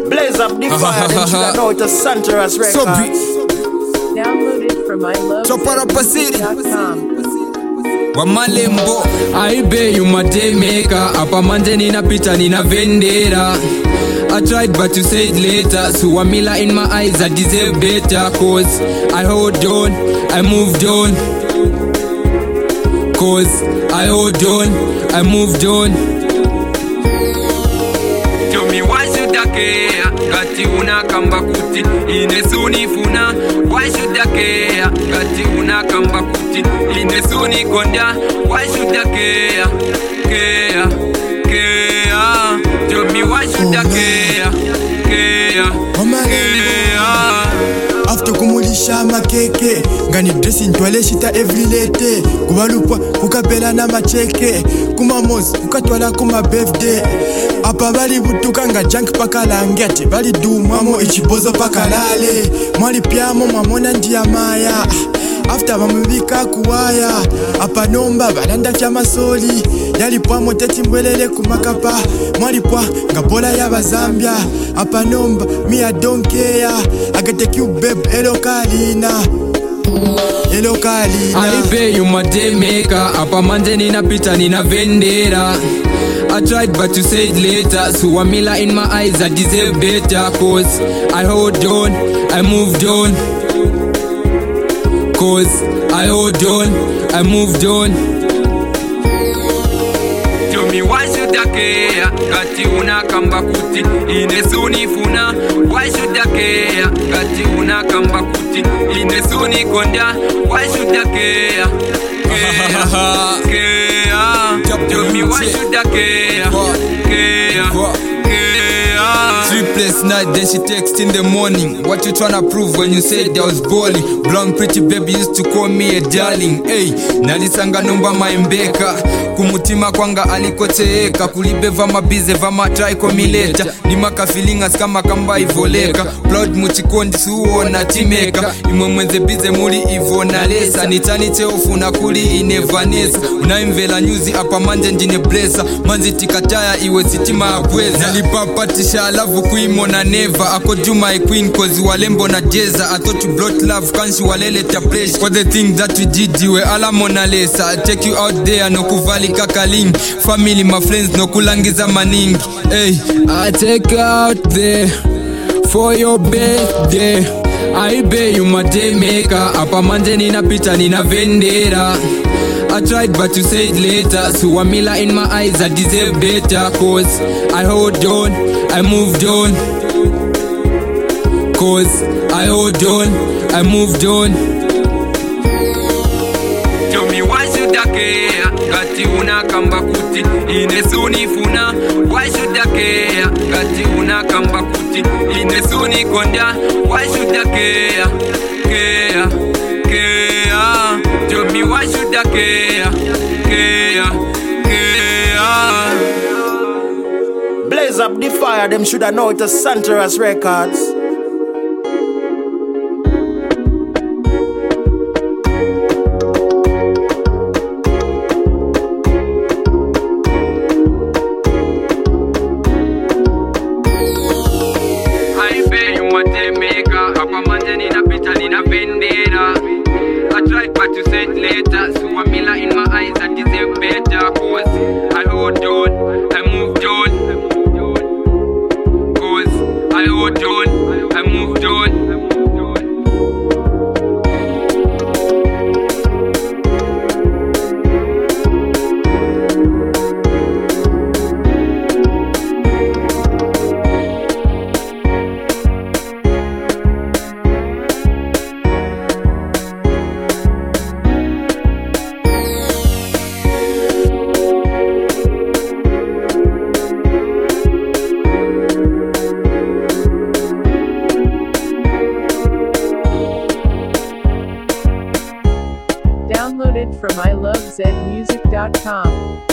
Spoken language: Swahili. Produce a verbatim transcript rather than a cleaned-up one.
Blaze up the fire, them should know it's a Santeras record. So be Downloaded from I love Chopper up a city. dot com. Wamalembo aibe yumate maker apa manje nina pita nina vendera. I tried but you said later, so a miller in my eyes I deserve better. Cause I hold on, I moved on. Cause I hold on, I moved on. Tell me why should I care? Kati una kamba kuti inesuni funa. Why should I care? Kati una kamba kuti inesuni konda. Why should I care? Care, care. Tell me why should I care? Care, care. After kumulisha makeke ngani dressing twale shita every late kubalupwa kukapela na macheke kumamos kukatwala kuma birthday apa bali butuka nga junk pakalangete bali dumamo ichibozo pakalale mwali pyamo mamona ndia maya after bamubika kuwaya apa nomba balanda fya masoli yalipwa moteti mbwelele kumakapa mwalipwa nga bola ya bazambia apa nomba me I don't care I can take you babe hello kalina hello kalina I pay you my day maker apa manje nina pita nina vendera. I tried but you said later, so a miller in my eyes I deserve better. Cause I hold on, I moved on. Cause I hold on, I moved on. Tell me why should I care? Kati una kamba kuti inesuni funa. Why should I care? Kati una kamba kuti inesuni konda. Why should I care? Care, care. Tell me why should I care? Care, care. Sleepless night, then she text in the morning. What you tryna prove when you said I was balling? Blonde pretty baby used to call me a darling. Hey, nalisanga numba maimbeka. Kumutima kwanga alikoteeka. Kulibeva mabize vama try komileta. Nimaka feelingas kama kamba ivoleka. Proud muchikondi suona timeka. Imwe mwenze bize muri ivona lesa. Nitani teofu na kuli inevanesa. Unaimvela nyuzi apa manje njine blessa. Manzi tikataya iwe sitima abweza. Nalipapatisha love kuimona never. Ako Juma a queen cause walembo na jeza. I thought you brought love kanshi walele ta pleasure. For the things that you did you were ala Mona Lisa. I take you out there no kuvali kakaling. Family my friends no kulangiza maningi. Hey, I take you out there for your birthday. I pay you my day maker. Apa manje nina pita nina vendera. I tried but you said later, so a miller in my eyes I deserve better. Cause I hold on, I moved on. Cause I hold on, I moved on. Tell me why should I care? Kati una kamba kuti inesuni funa. Why should I care? Kati una kamba kuti inesuni konda. Why should I care? Care, care. Tell me why should I care? Care, care. Blaze up the fire, them should know it's a Santeras records. I pay you my day maker. Apa manje nina pita nina vendera. I tried but you said later, so a miller in my eyes I deserve better. Cause I hold on, I moved on. Cause I hold on, I moved on. Downloaded from I love zed music dot com.